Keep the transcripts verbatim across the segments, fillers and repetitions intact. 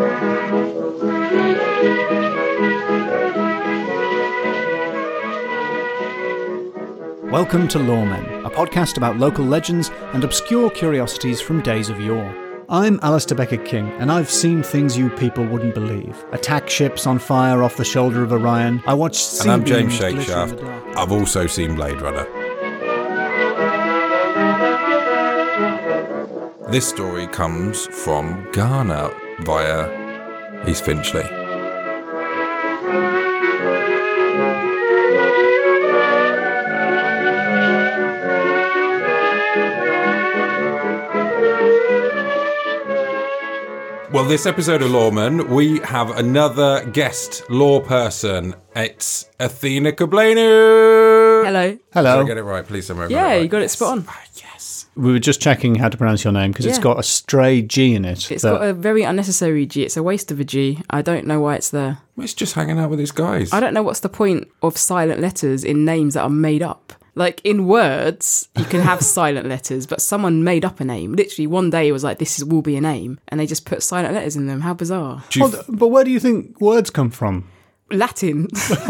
Welcome to Lawmen, a podcast about local legends and obscure curiosities from days of yore. I'm Alistair Beckett-King, and I've seen things you people wouldn't believe. Attack ships on fire off the shoulder of Orion. I watched sea And I'm James beams glitter in the Shakeshaft. dark. I've also seen Blade Runner. This story comes from Ghana via East Finchley. Well, this episode of Lawman, we have another guest law person. It's Athena Kugblenu. Hello. Hello. Did I get it right? Please tell me I got Yeah, it right. you got it spot on. Ah, yes. We were just checking how to pronounce your name because it's Yeah. got a stray G in it. It's that- got a very unnecessary G. It's a waste of a G. I don't know why it's there. Well, it's just hanging out with his guys. I don't know what's the point of silent letters in names that are made up. Like, in words, you can have silent letters, but someone made up a name. Literally, one day it was like, this is, will be a name, and they just put silent letters in them. How bizarre. Do you Well, but where do you think words come from? Latin.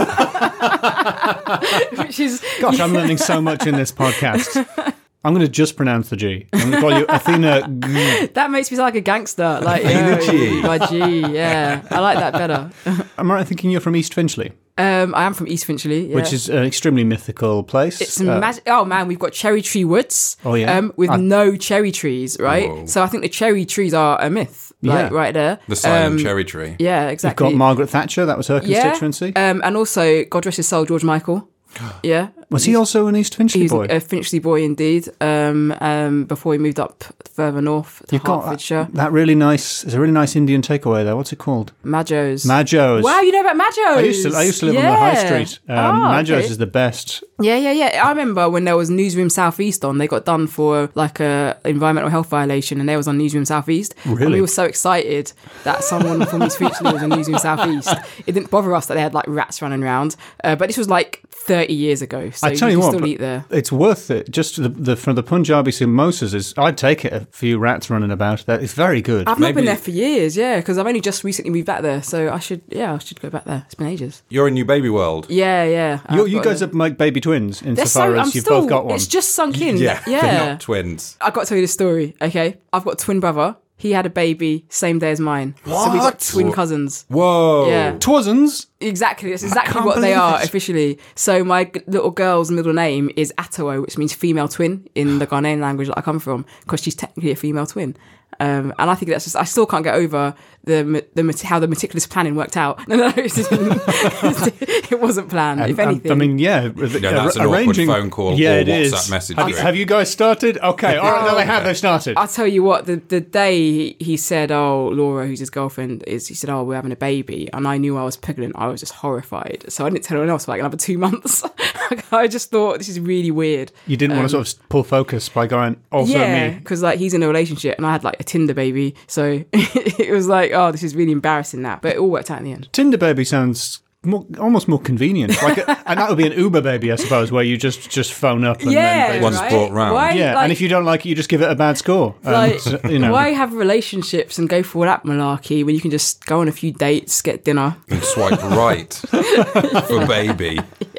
Which is... Gosh, I'm learning so much in this podcast. I'm going to just pronounce the G. I'm going to call you Athena G. That makes me sound like a gangster. Like, Athena yo, G. my G, yeah. I like that better. Am I right thinking you're from East Finchley? Um, I am from East Finchley, yeah. Which is an extremely mythical place. It's Uh, magic. Oh man, we've got cherry tree woods. Oh, yeah? um, with I- no cherry trees, right? Whoa. So I think the cherry trees are a myth, like Yeah. right there. The silent Um, cherry tree. Yeah, You've exactly. got Margaret Thatcher, that was her yeah. constituency. Um, and also, God rest his soul, George Michael. Yeah, Was he also an East Finchley he's boy? a Finchley boy indeed. Um, um, before he moved up further north to You've got Hertfordshire, that, that really nice, it's a really nice Indian takeaway there. What's it called? Majos. Majos. Wow, you know about Majos? I used to, I used to live on the high street. Um, Ah, Majos okay. is the best. Yeah, yeah, yeah. I remember when there was Newsroom Southeast on, they got done for like a environmental health violation, and they was on Newsroom Southeast. And Really? we were so excited that someone from East Finchley was on Newsroom Southeast. It didn't bother us that they had like rats running around, uh, but this was like thirty years ago. So I tell you can what, still but eat there. it's worth it. Just the, the from the Punjabi samosas is. I'd take it. A few rats running about. That it's very good. I've not maybe- been there for years, yeah, because I've only just recently moved back there, so I should, yeah, I should go back there. It's been ages. You're in New Baby World. Yeah, yeah. you I've you got guys a- are like baby twins They're insofar so, as I'm you've still, both got one. It's just sunk in. Yeah, yeah. they're not twins. I've got to tell you the story, okay? I've got a twin brother. He had a baby same day as mine. So we got What? twin cousins. Whoa. Yeah. Twasn't. Exactly. That's exactly can't what they believe are it. officially. So my g- little girl's middle name is Atawo, which means female twin in the Ghanaian language that I come from, because she's technically a female twin. Um, and I think that's just, I still can't get over the ma- the mat- how the meticulous planning worked out. No, no, it, didn't. it wasn't planned, if Um, anything. I mean, yeah. No, that's an awkward phone call Yeah, or it is. WhatsApp message. Have, have you guys started? Okay, all right. No, they have. They've started. I'll tell you what, the, the day he, he said, oh, Laura, who's his girlfriend, is he said, oh, we're having a baby. And I knew I was pregnant. I was just horrified. So I didn't tell anyone else for like another two months. I just thought, this is really weird. You didn't want to sort of pull focus by going, also Yeah, me. because like he's in a relationship and I had like a Tinder baby. So it was like, oh, this is really embarrassing now. But it all worked out in the end. Tinder baby sounds more, almost more convenient. Like, a, and that would be an Uber baby, I suppose, where you just, just phone up and Yeah, then One's right? brought round. Why, yeah. like, and if you don't like it, you just give it a bad score. And, like, you know, why have relationships and go for all that malarkey when you can just go on a few dates, get dinner? And swipe right for baby.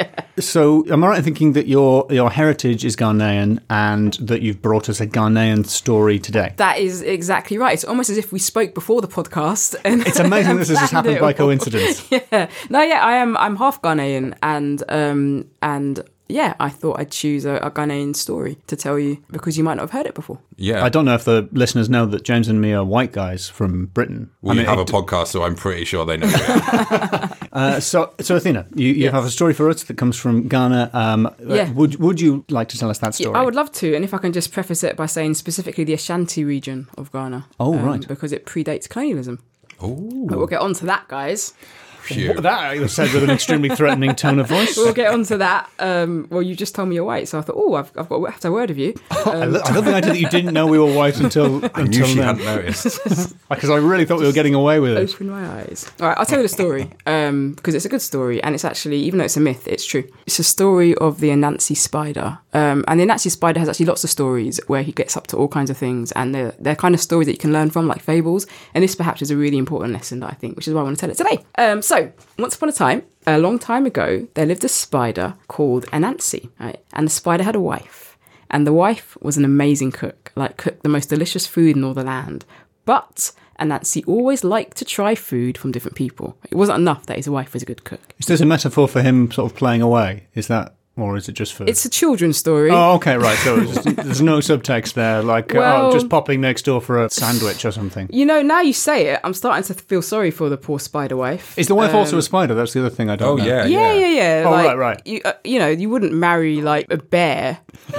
So, am I right in thinking that your your heritage is Ghanaian and that you've brought us a Ghanaian story today? That is exactly right. It's almost as if we spoke before the podcast. And It's amazing this has just planned happened it by all. coincidence. Yeah. No, yeah, I am. I'm half Ghanaian, and um, and yeah, I thought I'd choose a, a Ghanaian story to tell you because you might not have heard it before. Yeah. I don't know if the listeners know that James and me are white guys from Britain. We I mean, have a it- podcast, so I'm pretty sure they know that. Uh, so, so Athena, you, you Yes. have a story for us that comes from Ghana. Um, Yeah. Would Would you like to tell us that story? I would love to, and if I can just preface it by saying specifically the Ashanti region of Ghana. Oh, um, right. Because it predates colonialism. Ooh. But we'll get on to that, guys. Phew. That was said with an extremely threatening tone of voice. We'll get on to that. Um, well, you just told me you're white, so I thought, oh, I've, I've got to have to have a word of you. I, lo- I love the idea that you didn't know we were white until I knew until she then. hadn't noticed. Because I really thought we were getting away with it. Open my eyes. All right, I'll tell you the story um, because it's a good story, and it's actually, even though it's a myth, it's true. It's a story of the Anansi spider, Um, and then actually Spider has actually lots of stories where he gets up to all kinds of things, and they're, they're kind of stories that you can learn from, like fables. And this perhaps is a really important lesson that I think, which is why I want to tell it today. Um, so, once upon a time, a long time ago, there lived a spider called Anansi, right? And the spider had a wife. And the wife was an amazing cook, like cooked the most delicious food in all the land. But Anansi always liked to try food from different people. It wasn't enough that his wife was a good cook. Is this a metaphor for him sort of playing away? Is that... Or is it just for... It's a children's story. Oh, okay, right. So it's, there's no subtext there, like, Well- oh, just popping next door for a sandwich or something. You know, now you say it, I'm starting to feel sorry for the poor spider wife. Is the wife Um, also a spider? That's the other thing I don't Oh, know. yeah, Yeah, yeah, yeah. Oh, like, right, right. You, uh, you know, you wouldn't marry, like, a bear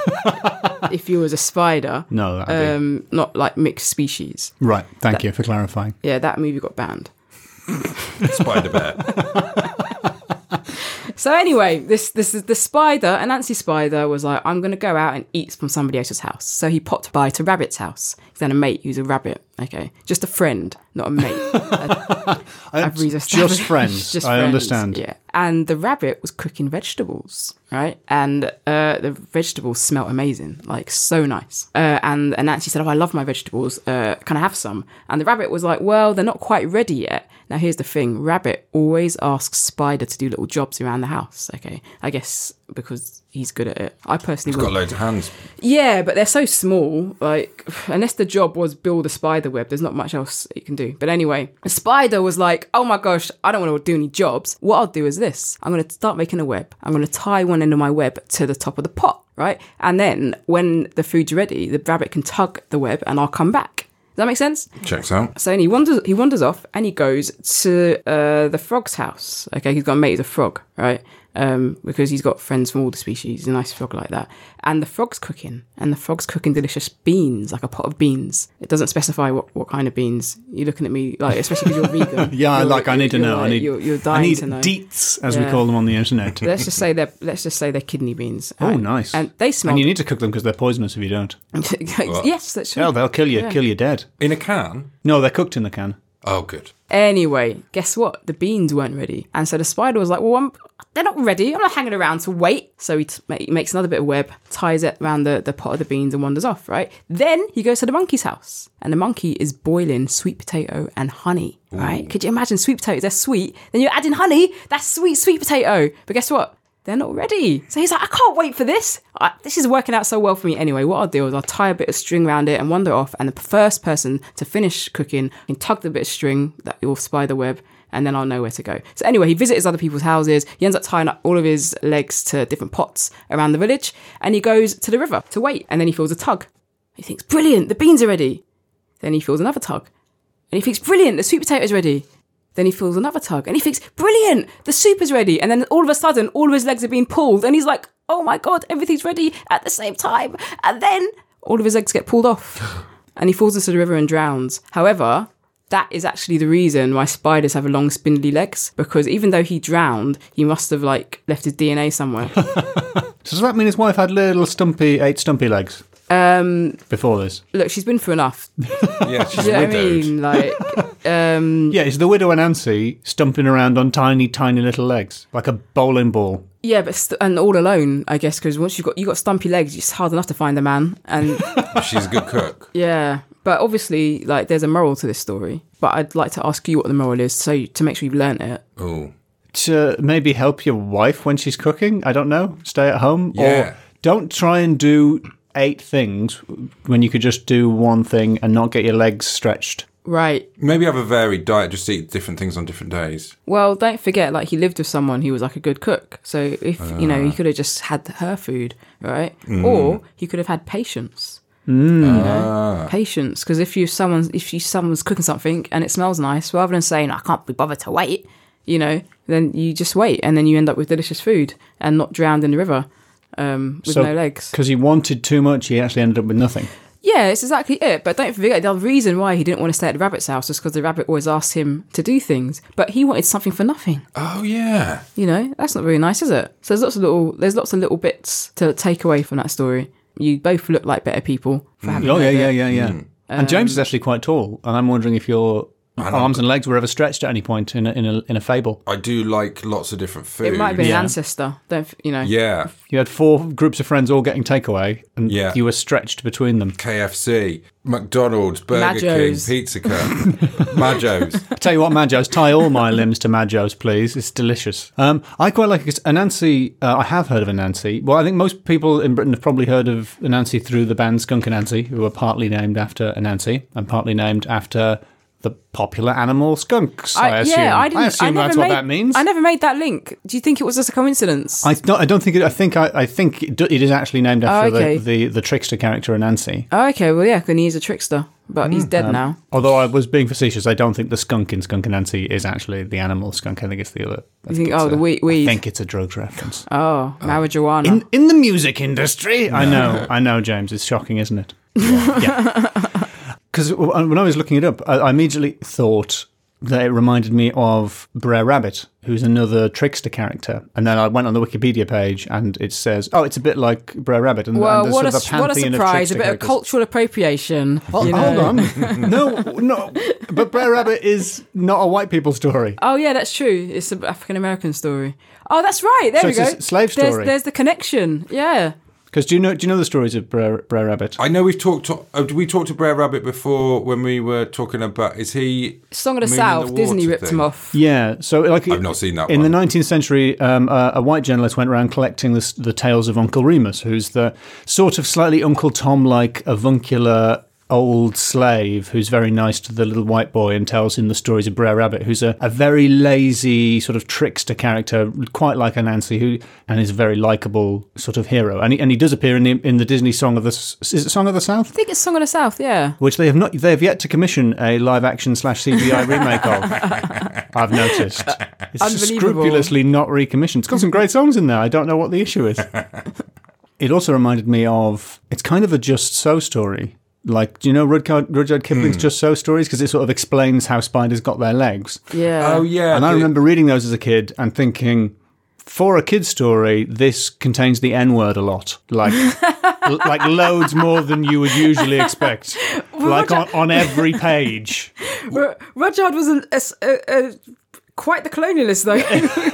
if you was a spider. No, that'd be... Um, not, like, mixed species. Right, thank you for clarifying. Yeah, that movie got banned. Spider Bear. So anyway, this this is the spider, and Nancy Spider was like, I'm going to go out and eat from somebody else's house. So he popped by to Rabbit's house. He's then a mate who's a rabbit, okay? Just a friend, not a mate. I- I've Just re-established- friends, Just I friends, understand. Yeah. And the rabbit was cooking vegetables, right? And uh, the vegetables smelt amazing, like so nice. Uh, and, and Nancy said, oh, I love my vegetables. Uh, can I have some? And the rabbit was like, well, they're not quite ready yet. Now, here's the thing. Rabbit always asks Spider to do little jobs around the house, okay? I guess because he's good at it. I personally He's got wouldn't- loads of hands. Yeah, but they're so small. Like, unless the job was build a spider web, there's not much else you can do. But anyway, the spider was like, oh my gosh, I don't want to do any jobs. What I'll do is this. I'm going to start making a web. I'm going to tie one end of my web to the top of the pot, right? And then when the food's ready, the rabbit can tug the web and I'll come back. Does that make sense? Checks out. So then he wanders, he wanders off and he goes to uh, the frog's house. Okay, he's got a mate who's a frog, right? Um, because he's got friends from all the species. He's a nice frog like that. And the frog's cooking. And the frog's cooking delicious beans, like a pot of beans. It doesn't specify what, what kind of beans. You're looking at me, like, especially because you're vegan. Yeah, You're- like, I need to you're know. I like- need, You're, you're I dying need to know. deets, as we Yeah. call them on the internet. Let's just say they're let's just say they're kidney beans. Oh, right? nice. And they smell. And you need to cook them because they're poisonous if you don't. Yes, that's true. Oh, they'll kill you, Yeah. kill you dead. In a can? No, they're cooked in the can. Oh, good. Anyway, guess what? The beans weren't ready. And so the spider was like, well, I'm, they're not ready. I'm not hanging around to wait. So he, t- he makes another bit of web, ties it around the, the pot of the beans and wanders off, right? Then he goes to the monkey's house. And the monkey is boiling sweet potato and honey, right? Could you imagine sweet potatoes? They're sweet. Then you're adding honey. That's sweet, sweet potato. But guess what? They're not ready. So he's like, I can't wait for this. I, this is working out so well for me. Anyway, what I'll do is I'll tie a bit of string around it and wander off. And the first person to finish cooking can tug the bit of string, that your spider web, and then I'll know where to go. So anyway, he visits other people's houses. He ends up tying up all of his legs to different pots around the village. And he goes to the river to wait. And then he feels a tug. He thinks, brilliant, the beans are ready. Then he feels another tug. And he thinks, brilliant, the sweet potato's ready. Then he feels another tug and he thinks, brilliant, the soup is ready. And then all of a sudden, all of his legs are being pulled. And he's like, oh my God, everything's ready at the same time. And then all of his legs get pulled off and he falls into the river and drowns. However, that is actually the reason why spiders have long spindly legs, because even though he drowned, he must have like left his D N A somewhere. So does that mean his wife had little stumpy, eight stumpy legs Um, before this? look, she's been through enough. Yeah, she's Do you know what I widowed. mean? Like, um, Yeah, is the widow Anansi stumping around on tiny, tiny little legs, like a bowling ball? yeah, but st- and all alone, I guess, because once you've got you got stumpy legs, it's hard enough to find a man. And She's a good cook. yeah, but obviously, like, there's a moral to this story. But I'd like to ask you what the moral is, so to make sure you've learnt it. Oh. To maybe help your wife when she's cooking? I don't know. Stay at home? Yeah. Or don't try and do eight things when you could just do one thing and not get your legs stretched. Right. Maybe have a varied diet, just eat different things on different days. Well, don't forget, like, he lived with someone who was like a good cook. So if you know, he could have just had her food, right? Or he could have had patience. Ah. Patience, because if you someone's if you someone's cooking something and it smells nice, rather than saying I can't be bothered to wait, you know, then you just wait and then you end up with delicious food and not drowned in the river um, with So- no legs. Because he wanted too much, he actually ended up with nothing. Yeah, it's exactly it. But don't forget, the reason why he didn't want to stay at the rabbit's house was because the rabbit always asked him to do things. But he wanted something for nothing. Oh, yeah. You know, that's not very nice, is it? So there's lots of little, there's lots of little bits to take away from that story. You both look like better people for having Oh, yeah, heard yeah, it. yeah, yeah. and James is actually quite tall, and I'm wondering if you're arms and legs were ever stretched at any point in a, in a, in a fable. I do like lots of different food. It might have been Yeah. an ancestor. Don't f- you know? Yeah. You had four groups of friends all getting takeaway, and Yeah. you were stretched between them. K F C, McDonald's, Burger Majos. King, Pizza Cut, Majos. I tell you what, Majos, tie all my limbs to Majos, please. It's delicious. Um, I quite like it. Anansi, uh, I have heard of Anansi. Well, I think most people in Britain have probably heard of Anansi through the band Skunk Anansi, who are partly named after Anansi and partly named after the popular animal skunks, I, assume. Yeah, I didn't. I assume never that's made, what that means. I never made that link. Do you think it was just a coincidence? I, no, I don't think it. I think I, I think it, do- it is actually named after Oh, okay. the, the the trickster character Anansi. oh, okay. Well, yeah, because he's a trickster, but he's dead now. Although I was being facetious, I don't think the skunk in Skunk Anansi is actually the animal skunk. I think it's the other. I You think, it's oh, the a- we- I weed. think it's a drugs reference. Oh, marijuana. In in the music industry, I know, I know, James. It's shocking, isn't it? Yeah. Because when I was looking it up, I, I immediately thought that it reminded me of Brer Rabbit, who's another trickster character. And then I went on the Wikipedia page, and it says, "Oh, it's a bit like Brer Rabbit." And, well, and there's what a, sort of a what a pantheon of surprise! A trickster bit of characters. cultural appropriation. Well, you know? hold on, no, no, but Brer Rabbit is not a white people story. Oh yeah, that's true. It's an African American story. Oh, that's right. There So we it's go. a s- slave There's, story. there's the connection. Yeah. Because do you know do you know the stories of Brer, Brer Rabbit? I know we've talked to, uh, we talked to Brer Rabbit before when we were talking about, is he... Song of the Moon in South. the Disney Water ripped thing? him off. Yeah, so like I've not seen that in one. the nineteenth century, um, uh, a white journalist went around collecting the, the tales of Uncle Remus, who's the sort of slightly Uncle Tom-like avuncular old slave who's very nice to the little white boy and tells him the stories of Brer Rabbit, who's a, a very lazy sort of trickster character, quite like Anansi, who and is a very likable sort of hero. And he, and he does appear in the in the Disney Song of the S- is it Song of the South? I think it's Song of the South. Yeah. Which they have not, they have yet to commission a live action slash C G I remake of. I've noticed. It's Unbelievable. scrupulously not recommissioned. It's got some great songs in there. I don't know what the issue is. It also reminded me of, it's kind of a Just So story. Like, do you know Rudyard, Rudyard Kipling's Just So stories? Because it sort of explains how spiders got their legs. Yeah. Oh, yeah. And I the- remember reading those as a kid and thinking, for a kid's story, this contains the N-word a lot. Like, l- like loads more than you would usually expect. Like on, on every page. Ru- Rudyard was a, a, a, a quite the colonialist, though.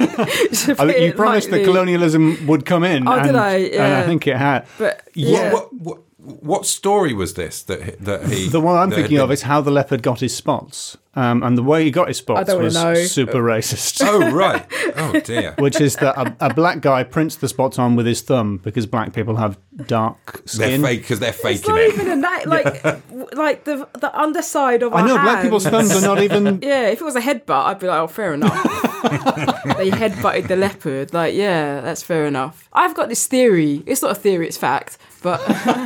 To I put mean, you it promised that lightly. colonialism would come in. Oh, and, did I? And Yeah. I think it had. But Yeah. What, what, what story was this that he- that he... The one I'm that had thinking of been- is how the leopard got his spots. Um, and the way he got his spots don't wanna was know. super racist. Oh, right. Oh, dear. Which is that a, a black guy prints the spots on with his thumb because black people have dark They're skin. fake because they're it's faking not it. even a na- like w- like the the underside of I our know, black hand. people's thumbs are not even... Yeah, if it was a headbutt, I'd be like, oh, fair enough. They headbutted the leopard. Like, yeah, that's fair enough. I've got this theory. It's not a theory, it's fact. But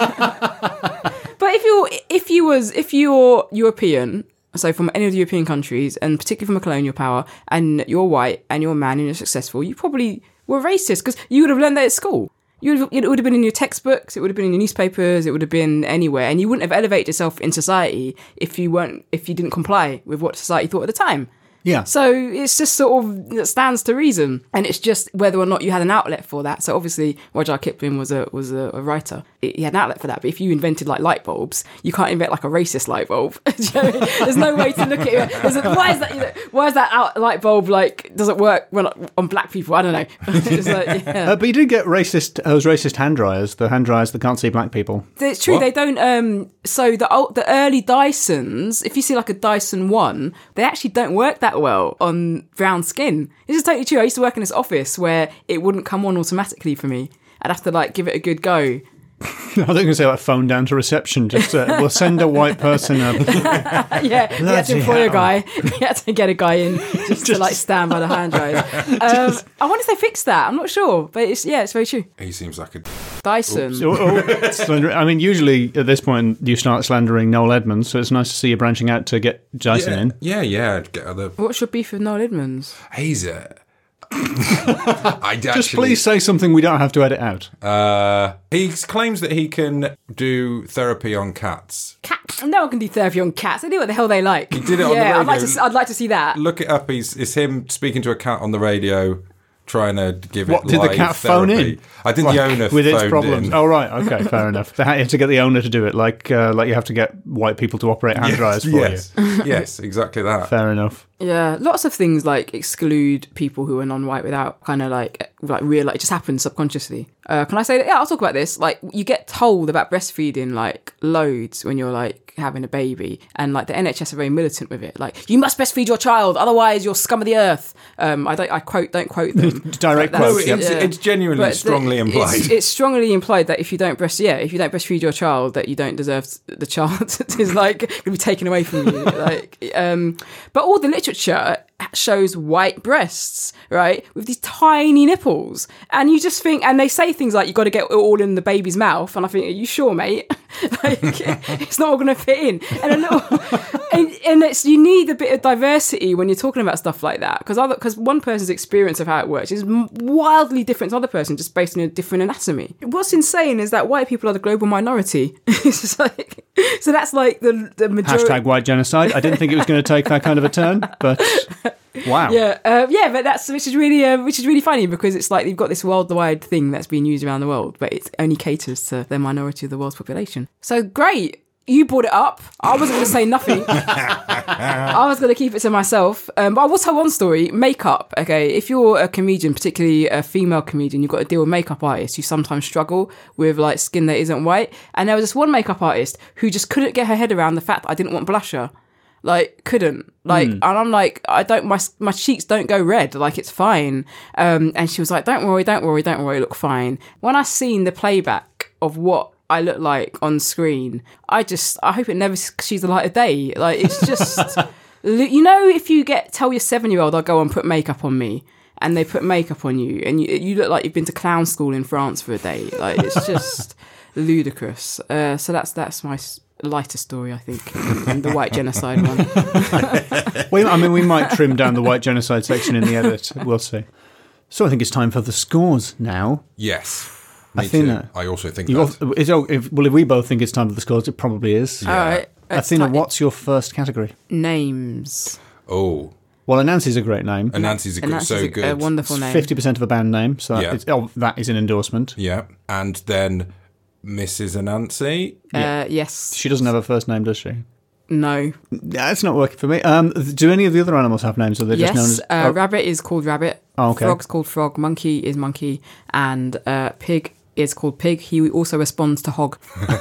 but if you if you was if you're European, so from any of the European countries, and particularly from a colonial power, and you're white and you're a man and you're successful, you probably were racist because you would have learned that at school. You would have, it would have been in your textbooks, it would have been in your newspapers, it would have been anywhere, and you wouldn't have elevated yourself in society if you weren't if you didn't comply with what society thought at the time. Yeah. So it's just sort of, it stands to reason. And it's just whether or not you had an outlet for that. So obviously, Rudyard Kipling was a was a, a writer. He had an outlet for that. But if you invented like light bulbs, you can't invent like a racist light bulb. Do you know what I mean? There's no way to look at it. There's a, why is that, you know, why is that out, light bulb like, doesn't work when, on black people? I don't know. It's like, yeah. Uh, but you did get racist, those racist hand dryers, the hand dryers that can't see black people. It's true. What? They don't. Um, so the old, the early Dysons, if you see like a Dyson One, they actually don't work that well on brown skin. This is totally true. I used to work in this office where it wouldn't come on automatically for me. I'd have to like give it a good go. I think going to say like phone down to reception. Just uh, we'll send a white person up. Yeah, you had to Bloody employ a hell. guy. You had to get a guy in just, to like stand by the hand dryers. Um, I wonder if they fixed that. I'm not sure, but it's yeah, it's very true. He seems like a... Dyson. Oh, oh, slander- I mean, usually at this point you start slandering Noel Edmonds, so it's nice to see you branching out to get Dyson Yeah, in. yeah, yeah. I'd get other... What's your beef with Noel Edmonds? He's a... I'd Just actually... please say something we don't have to edit out. Uh, he claims that he can do therapy on cats. Cats. No one can do therapy on cats. They do what the hell they like. He did it on the yeah, I'd like radio. to. I'd like to see that. Look it up. He's it's him speaking to a cat on the radio, trying to give What, it did live the cat therapy. phone in? I think Like, the owner with its phoned problems. in. Oh right, okay, fair enough. They had to get the owner to do it, like uh, like you have to get white people to operate hand dryers for yes, yes, exactly you. that. Fair enough. Yeah, lots of things like exclude people who are non-white without kind of like like real. Like, it just happens subconsciously. Uh, can I say that? Yeah, I'll talk about this. Like, you get told about breastfeeding like loads when you're like having a baby, and like the N H S are very militant with it. Like, you must breastfeed your child, otherwise you're scum of the earth. Um, I don't. I quote. Don't quote them. Direct But that's- quotes, No, it's, yeah. it's genuinely But strongly the- implied. It's, it's strongly implied that if you don't breast, yeah, if you don't breastfeed your child, that you don't deserve the child is like going to be taken away from you. Like, um, but all the literature shows white breasts, right, with these tiny nipples, and you just think, and they say things like, you got to get it all in the baby's mouth, and I think, are you sure, mate? Like, it's not all going to fit in, and a little, and, and it's, you need a bit of diversity when you're talking about stuff like that, because other because one person's experience of how it works is m- wildly different to other person, just based on a different anatomy. What's insane is that white people are the global minority. It's just like, so that's like the the majority. Hashtag white genocide. I didn't think it was going to take that kind of a turn, but wow. Yeah, uh, yeah, but that's which is really uh, which is really funny, because it's like you've got this worldwide thing that's being used around the world, but it only caters to the minority of the world's population. So great, you brought it up. I wasn't going to say nothing. I was going to keep it to myself. Um, but I will tell one story. Makeup. Okay, if you're a comedian, particularly a female comedian, you've got to deal with makeup artists who sometimes struggle with like skin that isn't white. And there was this one makeup artist who just couldn't get her head around the fact that I didn't want blusher. Like, couldn't. Like, mm. and I'm like, I don't, my my cheeks don't go red. Like, it's fine. Um, and she was like, don't worry, don't worry, don't worry, look fine. When I seen the playback of what I look like on screen, I just, I hope it never sees the light of day. Like, it's just, you know, if you get, tell your seven-year-old, I'll go and put makeup on me, and they put makeup on you, and you, you look like you've been to clown school in France for a day. Like, it's just ludicrous. Uh, so that's, that's my lighter story, I think, than the white genocide one. Well, I mean, we might trim down the white genocide section in the edit. We'll see. So I think it's time for the scores now. Yes. Me Athena, too. I also think you that. all, is, oh, if, well, if we both think it's time for the scores, it probably is. Yeah. All right. Athena, what's your first category? Names. Oh. Well, Anansi's a great name. Anansi's a good, Anansi's so a, good. a wonderful name. fifty percent of a band name, so Yeah. it's, oh, that is an endorsement. Yeah. And then Missus Anansi. Uh, yes. She doesn't have a first name, does she? No. That's not working for me. Um, do any of the other animals have names, or they're Yes. just known as... uh, oh, Rabbit is called rabbit. Oh, okay. Frog's called frog. Monkey is monkey. And uh, pig is called pig. He also responds to hog.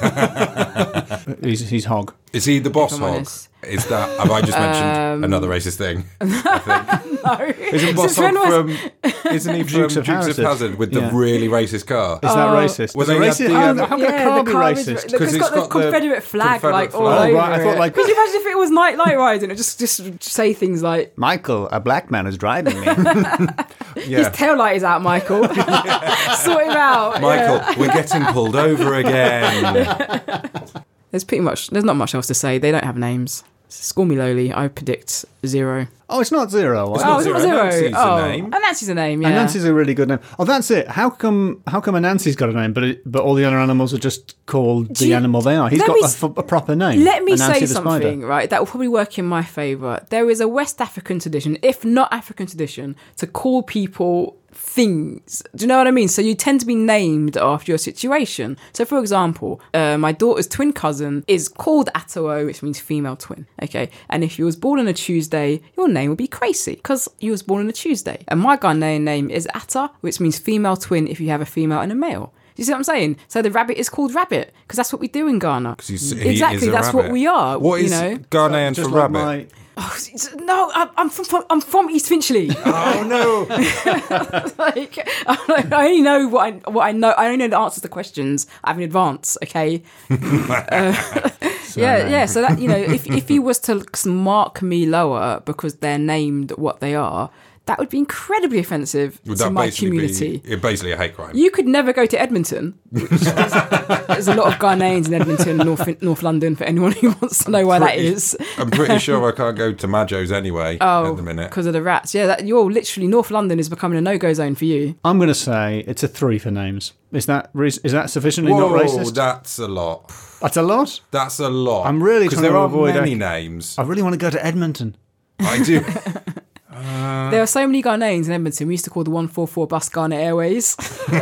he's, he's hog. Is he the boss I'm hog? honest. Is that, have I just mentioned Um, another racist thing? No. Isn't boss Since when hog was- from, isn't he from Dukes Dukes of of Hazzard. Hazard with the Yeah. really racist car? Is that Oh. racist? Well, Is it they had racist? the, how, um, how can Yeah, a car the be car is- racist? Because Because it's it's got the got the Confederate flag Confederate like all flag. Oh, over right, I thought, it. like- Could you imagine if it was night light riding? It just just say things like, Michael, a black man is driving me. his Yeah. tail light is out, Michael. Sort him out. Michael, Yeah. we're getting pulled over again. There's pretty much, there's not much else to say. They don't have names. Score me lowly. I predict zero. Oh, it's not zero. It's Oh, not it's not zero. zero. Anansi's a oh, name. Anansi's a name, yeah. Anansi's a really good name. Oh, that's it. How come? How come Anansi's got a name, but it, but all the other animals are just called Do the you- animal they are? He's let got me a, s- f- a proper name. Let me Anansi say the something, spider. right, that will probably work in my favour. There is a West African tradition, if not African tradition, to call people things. Do you know what I mean? So you tend to be named after your situation. So, for example, uh, my daughter's twin cousin is called Atawo, which means female twin. Okay, and if you was born on a Tuesday, your name would be Crazy because you was born on a Tuesday. And my Ghanaian name is Atta, which means female twin if you have a female and a male. Do you see what I'm saying? So the rabbit is called rabbit because that's what we do in Ghana. He's- he Exactly, is a that's rabbit. what we are. What you is know? Ghanaian Just for like rabbit? my- Oh, no, I'm, I'm from, from I'm from East Finchley. Oh no! Like, I only know what I what I know. I only know the answers to questions I have in advance. Okay. uh, yeah, yeah. So that, you know, if if he was to mark me lower because they're named what they are, that would be incredibly offensive Would to that my basically community. be basically a hate crime? You could never go to Edmonton. Which is, there's a lot of Ghanaians in Edmonton, North North London. For anyone who wants to know why that Pretty- is. I'm pretty sure I can't go to Majo's anyway Oh, at the minute. because of the rats. Yeah, that, you're literally North London is becoming a no-go zone for you. I'm going to say it's a three for names. Is that re- is that sufficiently Whoa, not racist? that's a lot. That's a lot. That's a lot. I'm really because trying there to are avoid many ac- names. I really want to go to Edmonton. I do. Uh, There are so many Ghanaians in Edmonton. We used to call the one forty-four bus Ghana Airways.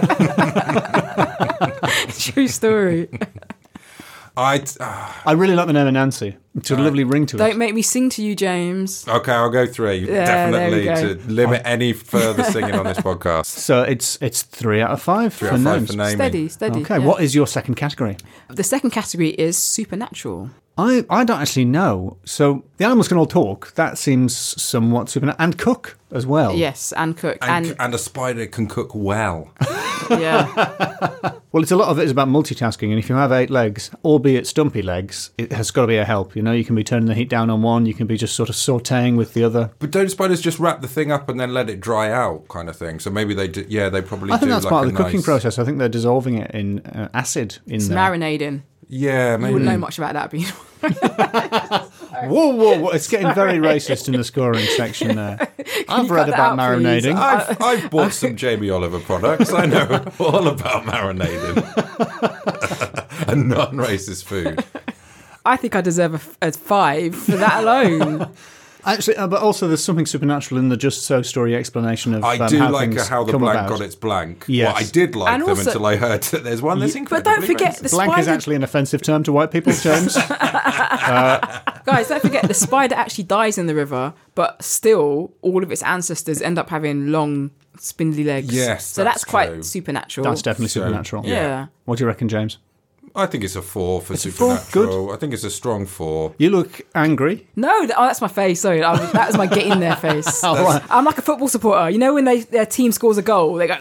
True story. I uh, I really like the name of Nancy. It's a lovely ring to Don't it. make me sing to you, James. okay. I'll go three. Yeah, Definitely there we to limit any further singing on this podcast. So it's it's three out of five Three for out of five names. for naming. Steady, steady. Okay, yeah. what is your second category? The second category is supernatural. I, I don't actually know. So the animals can all talk. That seems somewhat supernatural. And cook as well. Yes, and cook. And, And, and a spider can cook well. yeah. Well, it's a lot of it is about multitasking. And if you have eight legs, albeit stumpy legs, it has got to be a help. You know, you can be turning the heat down on one. You can be just sort of sautéing with the other. But don't spiders just wrap the thing up and then let it dry out, kind of thing? So maybe they do. Yeah, they probably do. I think that's like part a of the cooking nice- process. I think they're dissolving it in uh, acid in It's there. marinating. Yeah, You maybe. wouldn't know much about that, but you Whoa, whoa, whoa. It's getting very racist in the scoring section there. I've you read cut that about out, please? marinating. I've, I've bought some Jamie Oliver products. I know all about marinating and non-racist food. I think I deserve a, f- a five for that alone. Actually, uh, but also there's something supernatural in the just so story explanation of I um, do how like things how the come blank about. got its blank. Yes. Well, I did like And them also- until I heard that there's one that's But incredibly don't forget racist. the Blank is spider. actually an offensive term to white people, James. Guys, don't forget the spider actually dies in the river, but still all of its ancestors end up having long, spindly legs. Yes, so that's, that's quite true. supernatural. That's definitely So, supernatural. yeah. What do you reckon, James? I think it's a four for a four? supernatural. I think it's a strong four. You look angry. No, th- oh, that's my face. Sorry, I was, that was my get in there face. Oh, right. I'm like a football supporter. You know when they their team scores a goal, they go.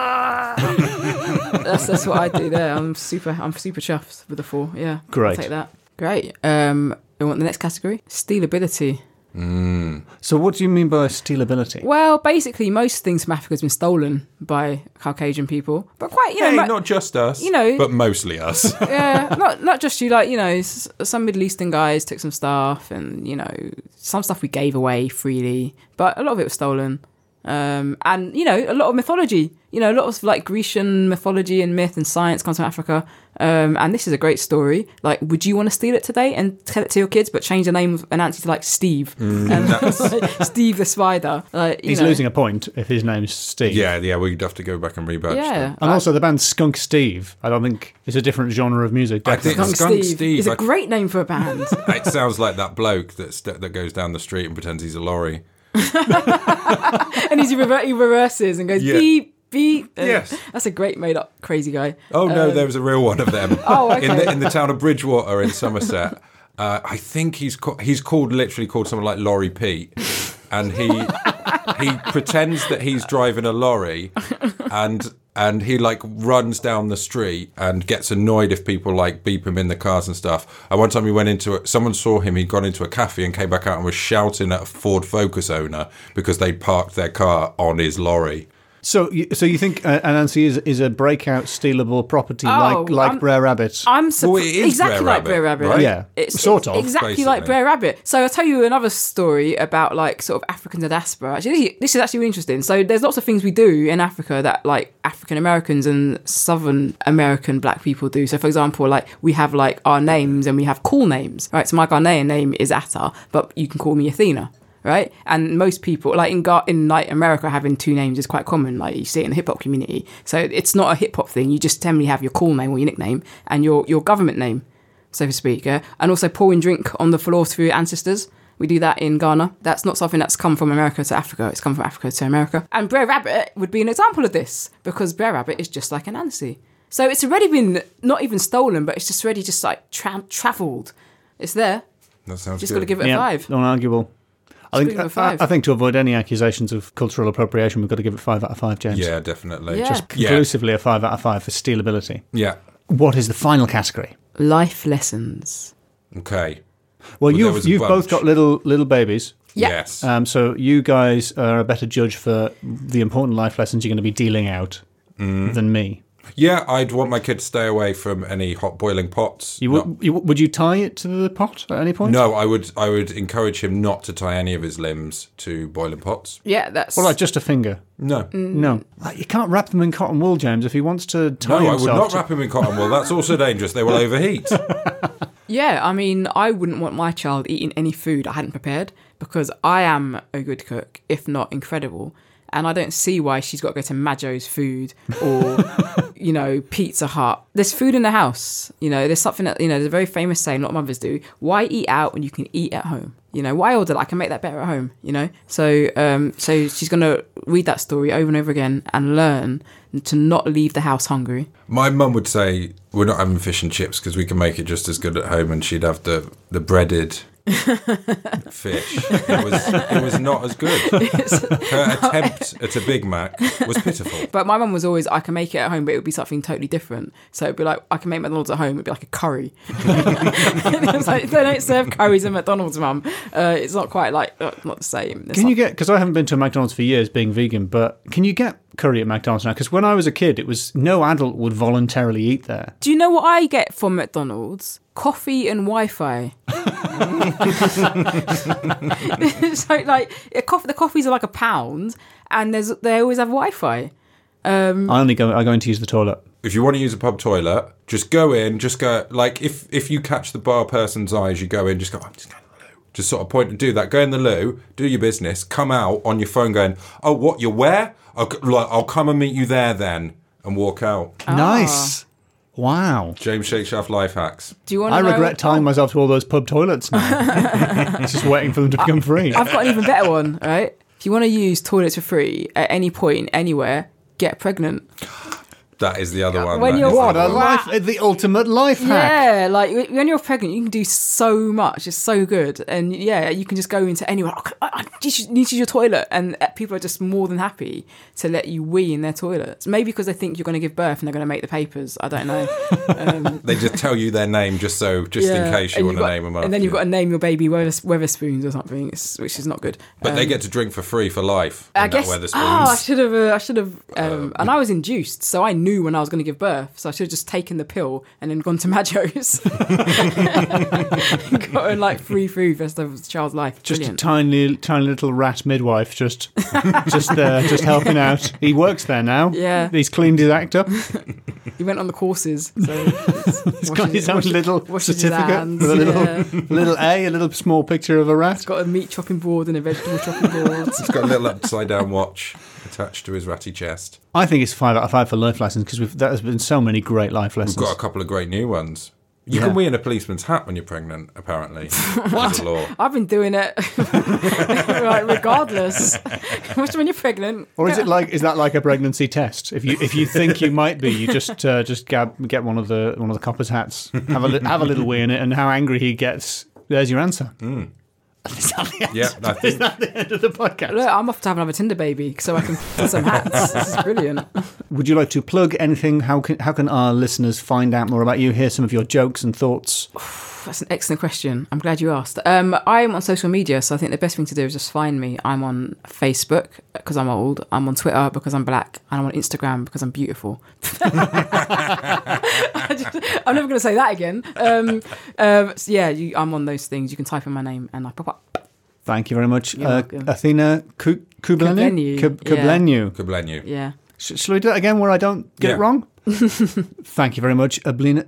that's that's what I do there. I'm super. I'm super chuffed with the four. Yeah, Great. I'll take that. Great. Um, we want the next category: stealability. So what do you mean by stealability? Well, basically, most things from Africa has been stolen by Caucasian people, but quite you know. Hey, mo- not just us, you know- but mostly us. yeah, not not just you. Like you know, s- some Middle Eastern guys took some stuff, and you know, some stuff we gave away freely, but a lot of it was stolen. Um, and you know, a lot of mythology. You know, a lot of like Grecian mythology and myth and science comes from Africa. Um, and this is a great story. Like, would you want to steal it today and tell it to your kids, but change the name of Anansi to like Steve, and like, Steve the Spider? Like, you He's know. losing a point if his name's Steve. yeah, yeah, we'd have to go back and rebadge Yeah, them. And also the band Skunk Steve, I don't think is a different genre of music. I think- Definitely. Skunk Skunk Steve, Steve, is a I- great name for a band. It sounds like that bloke that's, that goes down the street and pretends he's a lorry. And he's rever- he reverses and goes Yeah. beep beep. Uh, Yes. That's a great made up crazy guy. Oh no, there was a real one of them. Oh, okay. In the in the town of Bridgewater in Somerset. Uh, I think he's ca- he's called literally called someone like Lorry Pete, and he he pretends that he's driving a lorry, and and he like runs down the street and gets annoyed if people like beep him in the cars and stuff. And one time he went into it, someone saw him. He'd gone into a cafe and came back out and was shouting at a Ford Focus owner because they'd parked their car on his lorry. So, you, so you think uh, Anansi is is a breakout stealable property Oh, like like I'm- Brer Rabbit? I'm surprised. Well, it is exactly Brer like Rabbit, Brer Rabbit. right? Yeah, It's sort it's of, exactly basically. like Brer Rabbit. So I'll tell you another story about like sort of African diaspora. Actually, this is actually really interesting. So there's lots of things we do in Africa that like African Americans and Southern American Black people do. So for example, like we have like our names and we have cool names, right? So my Ghanaian name is Atta, but you can call me Athena. Right, and most people, like in Ga- in like America, having two names is quite common. Like you see it in the hip hop community, so it's not a hip hop thing. You just generally have your cool name or your nickname and your your government name, so to speak. Yeah? And also pouring drink on the floor through your ancestors. We do that in Ghana. That's not something that's come from America to Africa. It's come from Africa to America. And Brer Rabbit would be an example of this because Brer Rabbit is just like Anansi. So it's already been not even stolen, but it's just already just like tra- travelled. It's there. That sounds Just good. got to give it yeah, a five. unarguable. I think give it a I, five. I think to avoid any accusations of cultural appropriation, we've got to give it five out of five, James. Yeah, definitely. Yeah. Just Conclusively a five out of five for stealability. yeah. What is the final category? Life lessons. Okay. Well, Well, there you've was a you've bunch. both got little little babies. Yeah. Yes. Um, so you guys are a better judge for the important life lessons you're going to be dealing out Mm. than me. Yeah, I'd want my kid to stay away from any hot boiling pots. You, Not- would you, would you tie it to the pot at any point? no, I would. I would encourage him not to tie any of his limbs to boiling pots. Yeah, that's. Well, like just a finger. No, Mm. No, like, you can't wrap them in cotton wool, James. If he wants to tie no, I would himself not to- wrap him in cotton wool. That's also dangerous. They will overheat. Yeah, I mean, I wouldn't want my child eating any food I hadn't prepared because I am a good cook, if not incredible. And I don't see why she's got to go to Majo's Food or, you know, Pizza Hut. There's food in the house. You know, there's something that, you know, there's a very famous saying, a lot of mothers do. Why eat out when you can eat at home? You know, why order that? I can make that better at home, you know? So, um, so she's going to read that story over and over again and learn to not leave the house hungry. My mum would say, we're not having fish and chips because we can make it just as good at home, and she'd have the, the breaded fish. It was it was not as good. Her attempt at a Big Mac was pitiful. But my mum was always, I can make it at home, but it would be something totally different. So it'd be like, I can make McDonald's at home, it'd be like a curry. It was like, they don't serve curries at McDonald's, mum. Uh, it's not quite like, uh, not the same. It's Can not- you get, because I haven't been to a McDonald's for years being vegan, but can you get curry at McDonald's now? Because when I was a kid, it was no adult would voluntarily eat there. Do you know what I get from McDonald's? Coffee and Wi-Fi. It's like, like a coffee, the coffees are like a pound, and there's they always have Wi-Fi. Um, I only go, I go in to use the toilet. If you want to use a pub toilet, just go in, just go, like, if, if you catch the bar person's eyes, you go in, just go, I'm just going to the loo. Just sort of point and do that. Go in the loo, do your business, come out on your phone going, oh, what, you're where? I'll, like, I'll come and meet you there then, and walk out. Nice. Wow. James Shakeshaft life hacks. do you want? I to know, regret tying myself to all those pub toilets now. Just waiting for them to become free. I've got an even better one, right? If you want to use toilets for free at any point, anywhere, get pregnant. That is the other one. When That you're- is the What a other one. life, the ultimate life hack. Yeah, like when you're pregnant, you can do so much. It's so good, and yeah, you can just go into anywhere. Oh, I, I need to use your toilet, and people are just more than happy to let you wee in their toilets. Maybe because they think you're going to give birth and they're going to make the papers. I don't know. Um, They just tell you their name just so, just in yeah, case you and want you've to got- name them up. and then you've yeah. got to name your baby Weathers- Weatherspoons or something, it's, which is not good. But they Um, get to drink for free for life. I in guess. That Weatherspoons. Oh, I should have. Uh, I should have. Um, and I was induced, so I knew when I was going to give birth. So I should have just taken the pill and then gone to Majo's, gotten like free food for the rest of the child's life. Just Brilliant. a tiny, tiny little rat midwife, just, just there, just helping out. He works there now. Yeah. He's cleaned his act up. He went on the courses. So He's got his own little certificate hands, with a little, yeah. little A, a little small picture of a rat. Got a meat chopping board and a vegetable chopping board. He's got a little upside down watch attached to his ratty chest. I think it's five out of five for life lessons because there has been so many great life We've lessons. got a couple of great new ones. You Yeah. can wee in a policeman's hat when you're pregnant, apparently. What? Law. I've been doing it right, regardless. Which when you're pregnant. Or is it like is that like a pregnancy test? If you if you think you might be, you just uh, just gab, get one of the one of the coppers' hats, have a li- have a little wee in it, and how angry he gets. There's your answer. Mm. Is that the Yeah, answer? I Is think that the end of the podcast? Look, I'm off to have another Tinder baby so I can put some hats. This is brilliant. Would you like to plug anything? How can how can our listeners find out more about you? Hear some of your jokes and thoughts. That's an excellent question. I'm glad you asked. Um, I'm on social media, so I think the best thing to do is just find me. I'm on Facebook because I'm old. I'm on Twitter because I'm black. And I'm on Instagram because I'm beautiful. I just, I'm never going to say that again. Um, um, so yeah, you, I'm on those things. You can type in my name and I pop up. Thank you very much, You're uh, welcome. Athena Ku- Kublenu. Kublenu, Kub- yeah. Kublenu. Kublenu. Yeah. Sh- shall we do that again where I don't get Yeah. it wrong? Thank you very much, Ablina.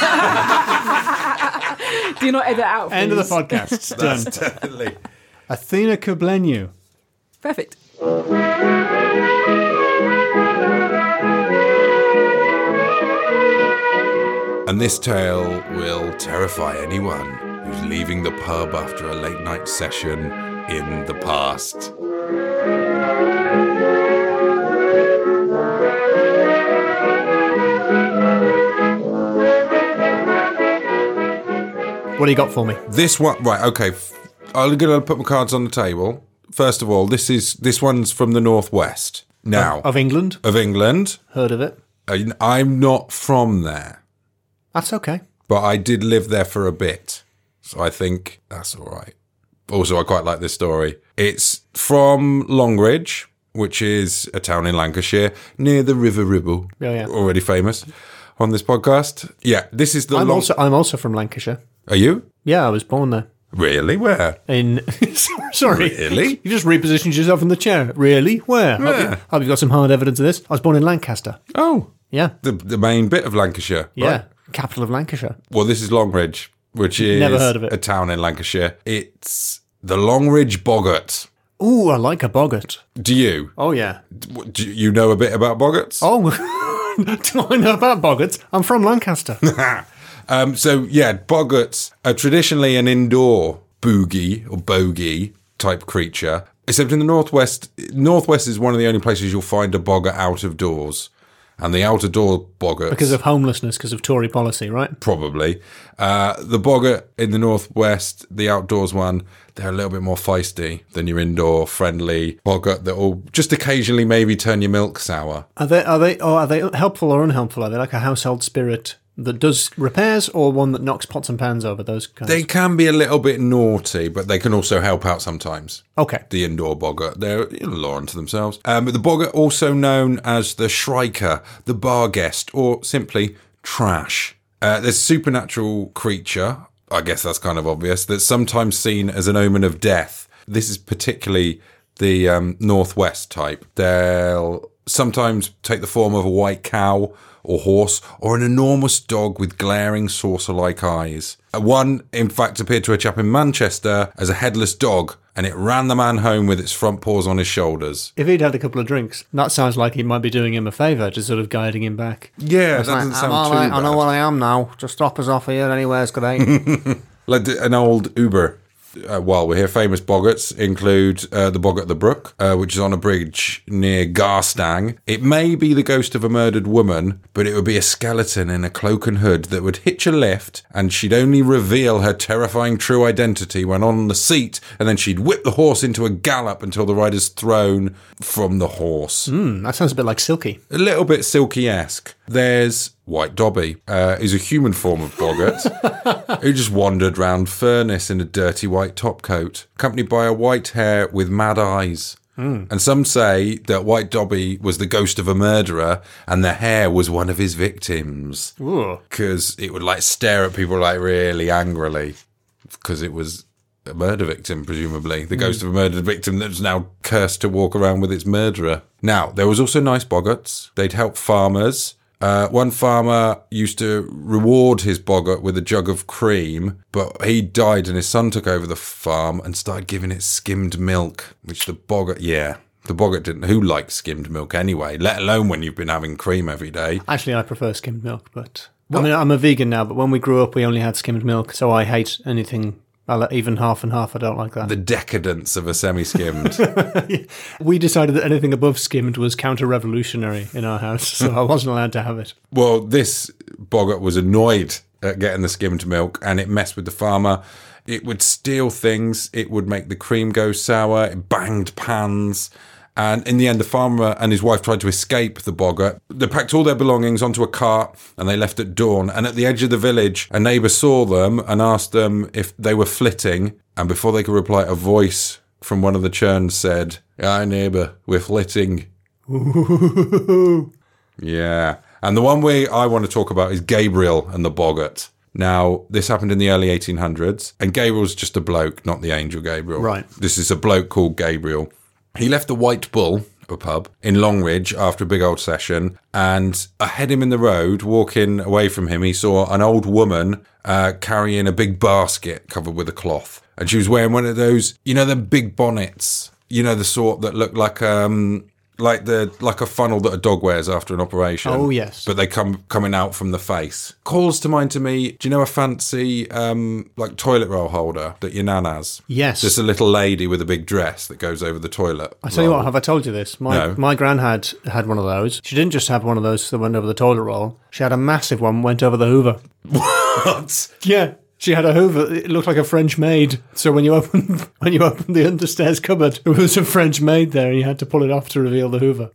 Do not edit out. End of the please. podcast. It's done. That's definitely. Athena Kublenu. Perfect. And this tale will terrify anyone who's leaving the pub after a late night session in the past. What do you got for me? This one, right? Okay, f- I'm gonna put my cards on the table. First of all, this is this one's from the northwest. Now Of England? of England. Heard of it? I- I'm not from there, That's okay. but I did live there for a bit, so I think that's all right. Also, I quite like this story. It's from Longridge, which is a town in Lancashire near the River Ribble. Yeah, yeah. Already famous on this podcast. Yeah, this is the. I'm Long- also I'm also from Lancashire. Are you Yeah, I was born there. really? Where? In sorry, Really? You just repositioned yourself in the chair. Really? Where? Hope, you, Yeah. hope you've got some hard evidence of this. I was born in Lancaster. Oh, Yeah, the the main bit of Lancashire. yeah, Right. capital of Lancashire. Well, this is Longridge, which is Never heard of it. a town in Lancashire. It's the Longridge Boggart. Ooh, I like a boggart. Do you? Oh, yeah. Do you know a bit about boggarts? Oh, do I know about boggarts? I'm from Lancaster. um, so, yeah, boggarts are traditionally an indoor boogie or bogey type creature, except in the Northwest. Northwest is one of the only places you'll find a boggart out of doors. And the out-of-door boggarts... Because of homelessness, because of Tory policy, right? Probably. Uh, the boggart in the Northwest, the outdoors one, they're a little bit more feisty than your indoor friendly boggart that will just occasionally maybe turn your milk sour. Are they, are they, oh, are they helpful or unhelpful? Are they like a household spirit that does repairs or one that knocks pots and pans over, those kinds? They can be a little bit naughty, but they can also help out sometimes. Okay. The indoor boggart. They're a law unto themselves. Um, but the boggart, also known as the shrieker, the bar guest, or simply trash. Uh, this supernatural creature, I guess that's kind of obvious, that's sometimes seen as an omen of death. This is particularly the um, Northwest type. They'll sometimes take the form of a white cow or horse, or an enormous dog with glaring saucer-like eyes. One, in fact, appeared to a chap in Manchester as a headless dog, and it ran the man home with its front paws on his shoulders. If he'd had a couple of drinks, that sounds like he might be doing him a favour, just sort of guiding him back. Yeah, that It's doesn't like, sound I'm all too right, bad. I know what I am now. Just drop us off here anywhere's good, eh? Like an old Uber. Uh, while we're here, famous boggarts include uh, the Boggart the Brook, uh, which is on a bridge near Garstang. It may be the ghost of a murdered woman, but it would be a skeleton in a cloak and hood that would hitch a lift, and she'd only reveal her terrifying true identity when on the seat, and then she'd whip the horse into a gallop until the rider's thrown from the horse. Mm, that sounds a bit like Silky. A little bit Silky-esque. There's White Dobby, uh, is a human form of boggart who just wandered round Furness in a dirty white topcoat, accompanied by a white hare with mad eyes. Mm. And some say that White Dobby was the ghost of a murderer and the hare was one of his victims. Because it would like stare at people like really angrily because it was a murder victim, presumably. The ghost of a murdered victim that was now cursed to walk around with its murderer. Now, there was also nice boggarts. They'd help farmers. Uh, one farmer used to reward his boggart with a jug of cream, but he died and his son took over the farm and started giving it skimmed milk, which the boggart, yeah, the boggart didn't. Who likes skimmed milk anyway, let alone when you've been having cream every day? Actually, I prefer skimmed milk, but... What? I mean, I'm a vegan now, but when we grew up, we only had skimmed milk, so I hate anything... Even half and half, I don't like that. The decadence of a semi-skimmed. We decided that anything above skimmed was counter-revolutionary in our house, so I wasn't allowed to have it. Well, this boggart was annoyed at getting the skimmed milk, and it messed with the farmer. It would steal things. It would make the cream go sour. It banged pans. And in the end, the farmer and his wife tried to escape the boggart. They packed all their belongings onto a cart and they left at dawn. And at the edge of the village, a neighbour saw them and asked them if they were flitting. And before they could reply, a voice from one of the churns said, "Aye, neighbour, we're flitting." Yeah. And the one way I want to talk about is Gabriel and the boggart. Now, this happened in the early eighteen hundreds. And Gabriel's just a bloke, not the angel Gabriel. Right. This is a bloke called Gabriel. He left the White Bull, a pub, in Longridge after a big old session, and ahead him in the road, walking away from him, he saw an old woman uh, carrying a big basket covered with a cloth. And she was wearing one of those, you know, the big bonnets, you know, the sort that look like um, like the like a funnel that a dog wears after an operation. Oh, yes. But they come coming out from the face. Calls to mind to me, do you know a fancy um, like toilet roll holder that your nan has? Yes. Just a little lady with a big dress that goes over the toilet. I tell you roll. what, have I told you this? My No. my gran had, had one of those. She didn't just have one of those that went over the toilet roll. She had a massive one, went over the Hoover. What? Yeah. She had a Hoover. It looked like a French maid. So when you opened when you opened the understairs cupboard, there was a French maid there, and you had to pull it off to reveal the Hoover.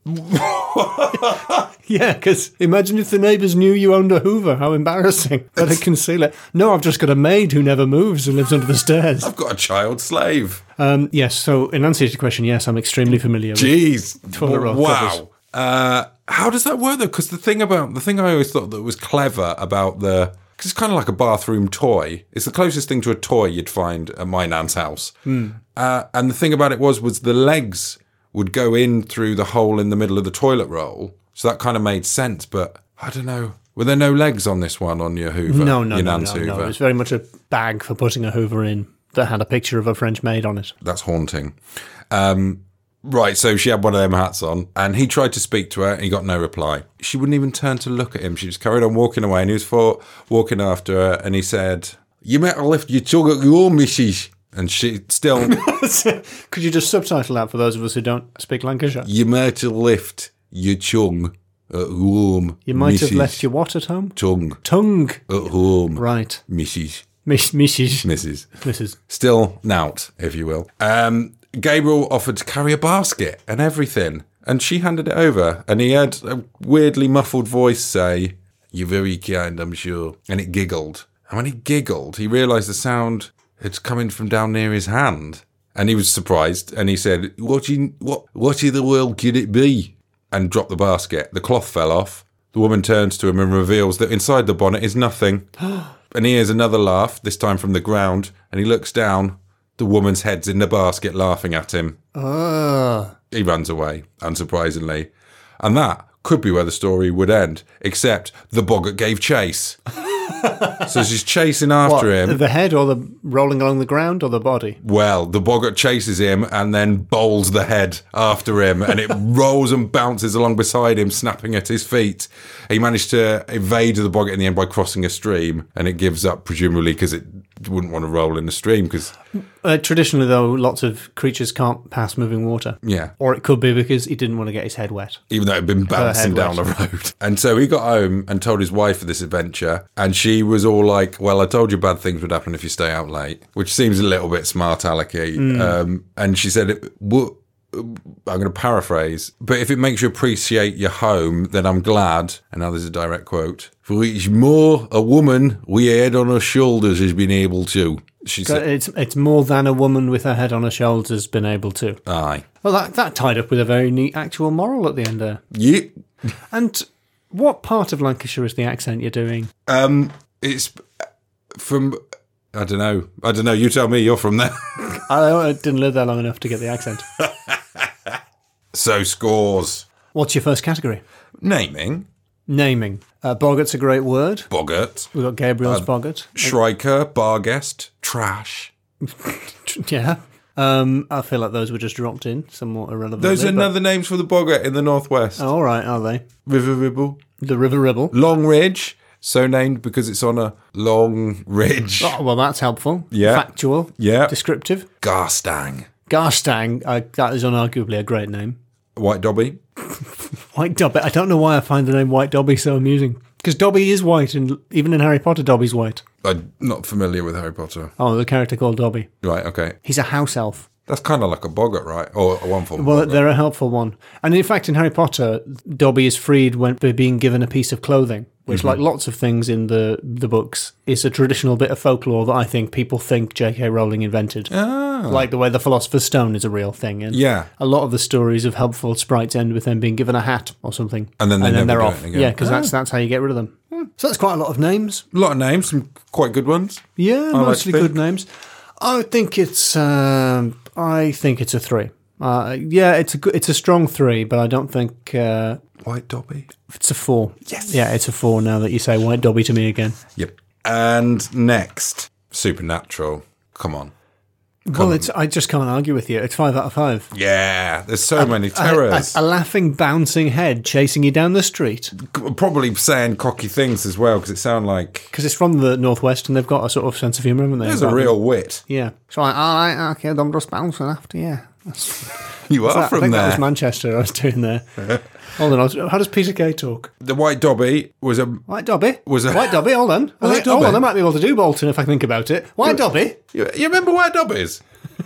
Yeah, because imagine if the neighbours knew you owned a Hoover. How embarrassing! Better conceal it. No, I've just got a maid who never moves and lives under the stairs. I've got a child slave. Um, yes. So in answer to your question, yes, I'm extremely familiar with Jeez. toilet roll covers. Wow. Uh, how does that work though? Because the thing about the thing I always thought that was clever about the. Because it's kind of like a bathroom toy. It's the closest thing to a toy you'd find at my nan's house. Mm. Uh, and the thing about it was, was the legs would go in through the hole in the middle of the toilet roll. So that kind of made sense. But I don't know. Were there no legs on this one, on your Hoover? No, no, your no, Nan's no, no. Hoover? It was very much a bag for putting a Hoover in that had a picture of a French maid on it. That's haunting. Um, right, so she had one of them hats on, and he tried to speak to her, and he got no reply. She wouldn't even turn to look at him. She just carried on walking away, and he was for walking after her, and he said, "You better lift your tongue at your missus." And she still... Could you just subtitle that for those of us who don't speak Lancashire? You might have left your tongue at home. You might missus. have left your what at home? Tongue Tongue. at home. Right. Missus. Miss, Missus Missus. Missus Still nout, if you will. Um, Gabriel offered to carry a basket and everything, and she handed it over, and he had a weirdly muffled voice say, "You're very kind, I'm sure." And it giggled. And when he giggled, he realised the sound had coming from down near his hand. And he was surprised, and he said, What in, what, what in the world could it be? And dropped the basket. The cloth fell off. The woman turns to him and reveals that inside the bonnet is nothing. And he hears another laugh, this time from the ground, and he looks down. The woman's head's in the basket laughing at him. Ah. He runs away, unsurprisingly. And that could be where the story would end, except the boggart gave chase. So she's chasing after What, him. the head or the rolling along the ground or the body? Well, the boggart chases him and then bowls the head after him, and it rolls and bounces along beside him, snapping at his feet. He managed to evade the boggart in the end by crossing a stream, and it gives up, presumably because it wouldn't want to roll in the stream. Because Uh, traditionally, though, lots of creatures can't pass moving water. yeah, Or it could be because he didn't want to get his head wet. even though it had been bouncing head down the road. And so he got home and told his wife of this adventure, and she was all like, well, I told you bad things would happen if you stay out late, which seems a little bit smart alecky. Mm. Um, and she said, "Wo- I'm going to paraphrase, but if it makes you appreciate your home, then I'm glad." And now there's a direct quote. "For it's more a woman with her head on her shoulders has been able to." She said, It's it's more than a woman with her head on her shoulders has been able to. aye. Well, that, that tied up with a very neat actual moral at the end there. Yeah. And what part of Lancashire is the accent you're doing? Um, it's from, I don't know. I don't know. You tell me, you're from there. I, I didn't live there long enough to get the accent. So scores. What's your first category? Naming. Naming. Uh, Boggart's a great word. Boggart. We've got Gabriel's Boggart. Shrieker. Barguest. Trash. Yeah. Um, I feel like those were just dropped in, somewhat irrelevant. Those are another names for the boggart in the northwest. Oh, all right, are they? River Ribble. The River Ribble. Long Ridge. So named because it's on a long ridge. Oh, well, that's helpful. Yeah. Factual. Yeah. Descriptive. Garstang. Garstang. Uh, that is unarguably a great name. White Dobby. White Dobby. I don't know why I find the name White Dobby so amusing. Because Dobby is white, and even in Harry Potter, Dobby's white. I'm not familiar with Harry Potter. Oh, the character called Dobby. Right, okay. He's a house elf. That's kind of like a boggart, right? Or a one form Well, boggart. they're a helpful one. And in fact, in Harry Potter, Dobby is freed when by being given a piece of clothing, which, Mm-hmm. like lots of things in the, the books, is a traditional bit of folklore that I think people think J K Rowling invented. Ah. Like the way the Philosopher's Stone is a real thing. And Yeah. a lot of the stories of helpful sprites end with them being given a hat or something. And then they never they're do it off. again. Yeah, because Ah. that's, that's how you get rid of them. So that's quite a lot of names. A lot of names, some quite good ones. Yeah, like mostly to think. good names. I think it's. Um, I think it's a three. Uh, yeah, it's a good, it's a strong three, but I don't think uh, White Dobby. it's a four. Yes. Yeah, it's a four now that you say White Dobby to me again. Yep. And next, Supernatural. Come on. Well, it's. I just can't argue with you. It's five out of five. Yeah, there's so many terrors. A, a, a laughing, bouncing head chasing you down the street Probably saying cocky things as well, because it sounds like because it's from the northwest and they've got a sort of sense of humour, haven't they? there's a About real them. wit. Yeah. So like, all right, okay, I'm just bouncing after you. You are That- I from think that there. was Manchester I was doing there. Hold on, I was- how does Peter Kay talk? The White Dobby was a... White Dobby? Was a- White Dobby, hold on. I White think- Hold Dobby? on, I might be able to do Bolton if I think about it. White Dobby? You, you remember White Dobbies?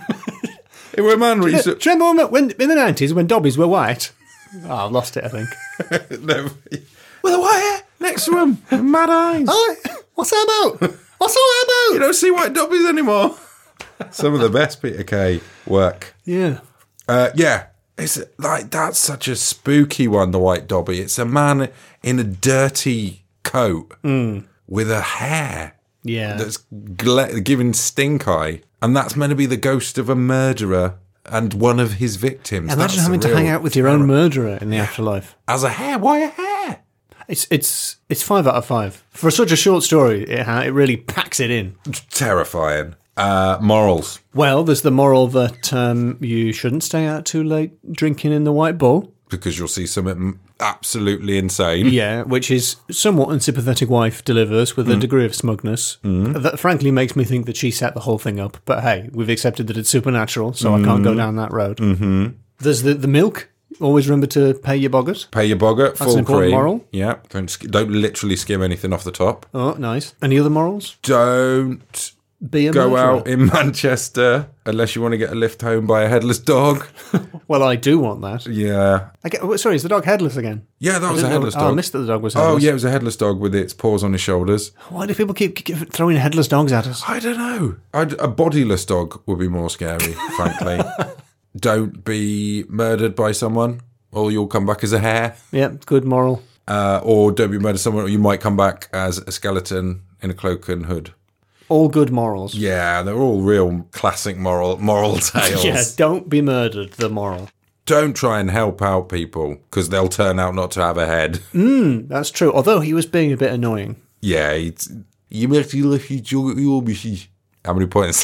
It were a man who used Do to... you remember when, in the nineties when Dobbies were white? Oh, I've lost it, I think. No, with a white hair next to him, with mad eyes. Oh, what's that about? What's that You about? don't see White Dobbies anymore. Some of the best Peter Kay work. Yeah. Uh, yeah, it's like that's such a spooky one. The White Dobby. It's a man in a dirty coat with a hair Yeah. that's gle- giving stink eye, and that's meant to be the ghost of a murderer and one of his victims. Imagine That's having a to real hang out with your own murderer in the afterlife. as a hair. Why a hair? It's it's it's five out of five for such a short story. It ha- it really packs it in. Terrifying. Uh, morals. Well, there's the moral that um, you shouldn't stay out too late drinking in the White Bull. Because you'll see something absolutely insane. Yeah, which is somewhat unsympathetic wife delivers with a degree of smugness that frankly makes me think that she set the whole thing up. But hey, we've accepted that it's supernatural, so I can't go down that road. Mm-hmm. There's the, the milk. Always remember to pay your boggart. Pay your boggart, full an important cream. moral. Yeah, don't sk- don't literally skim anything off the top. Oh, nice. Any other morals? Don't Be a go murderer. out in Manchester unless you want to get a lift home by a headless dog. Well, I do want that. Yeah. I get, oh, sorry, is the dog headless again? Yeah, that I was a didn't know- headless oh, dog. I missed that the dog was headless. Oh, yeah, it was a headless dog with its paws on his shoulders. Why do people keep keep throwing headless dogs at us? I don't know. I'd, a bodiless dog would be more scary, frankly. Don't be murdered by someone, or you'll come back as a hare. Yeah, good moral. Uh, or don't be murdered by someone, or you might come back as a skeleton in a cloak and hood. All good morals. Yeah, they're all real classic moral moral tales. Yeah, don't be murdered, the moral. Don't try and help out people, because they'll turn out not to have a head. That's true, although he was being a bit annoying. Yeah, it's, you make you look at your your machine. How many points?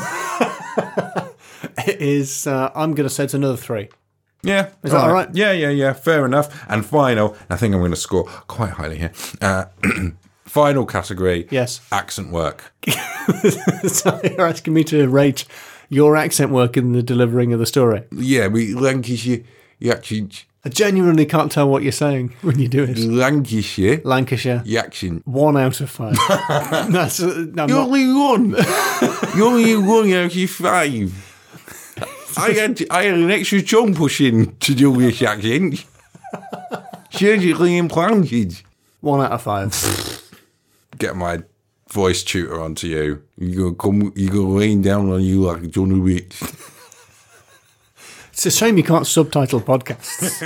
It is, uh, I'm going to say it's another three. Yeah. Is that all right? Yeah, yeah, yeah. Fair enough. And final, I think I'm going to score quite highly here. Uh, final category. Yes. Accent work. So you're asking me to rate your accent work in the delivering of the story. Yeah, we Lancashire accent. I genuinely can't tell what you're saying when you do it. Lancashire Lancashire, accent. one out of five. That's, uh, no, I'm You not- only one. You only one out of five. I had I had an extra tongue pushing to do this accent. Surgically implanted. one out of five. Get my voice tutor onto you. You gonna come? You gonna lean down on you like Johnny Rich? It's a shame you can't subtitle podcasts.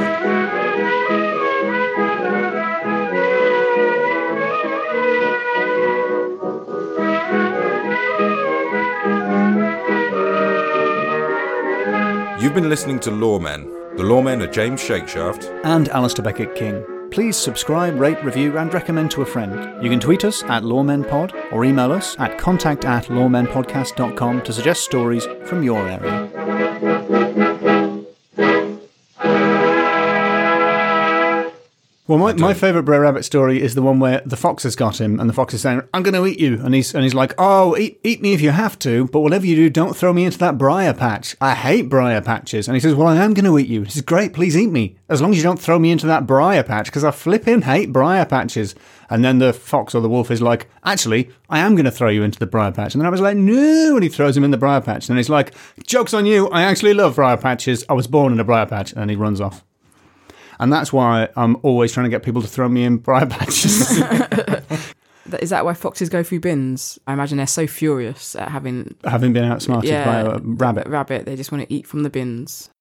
You've been listening to Lawmen. The Lawmen are James Shakeshaft. And Alistair Beckett King. Please subscribe, rate, review, and recommend to a friend. You can tweet us at lawmenpod or email us at contact at lawmenpodcast dot com to suggest stories from your area. Well, my, my favourite Brer Rabbit story is the one where the fox has got him, and the fox is saying, "I'm going to eat you," and he's and he's like, "Oh, eat eat me if you have to, but whatever you do, don't throw me into that briar patch. I hate briar patches." And he says, "Well, I am going to eat you." He says, "Great, please eat me, as long as you don't throw me into that briar patch, because I flipping hate briar patches." And then the fox or the wolf is like, "Actually, I am going to throw you into the briar patch." And then I was like, "No," and he throws him in the briar patch. And he's like, "Joke's on you, I actually love briar patches. I was born in a briar patch." And he runs off. And that's why I'm always trying to get people to throw me in briar patches. Is that why foxes go through bins? I imagine they're so furious at having Having been outsmarted yeah, by a rabbit. rabbit, they just want to eat from the bins.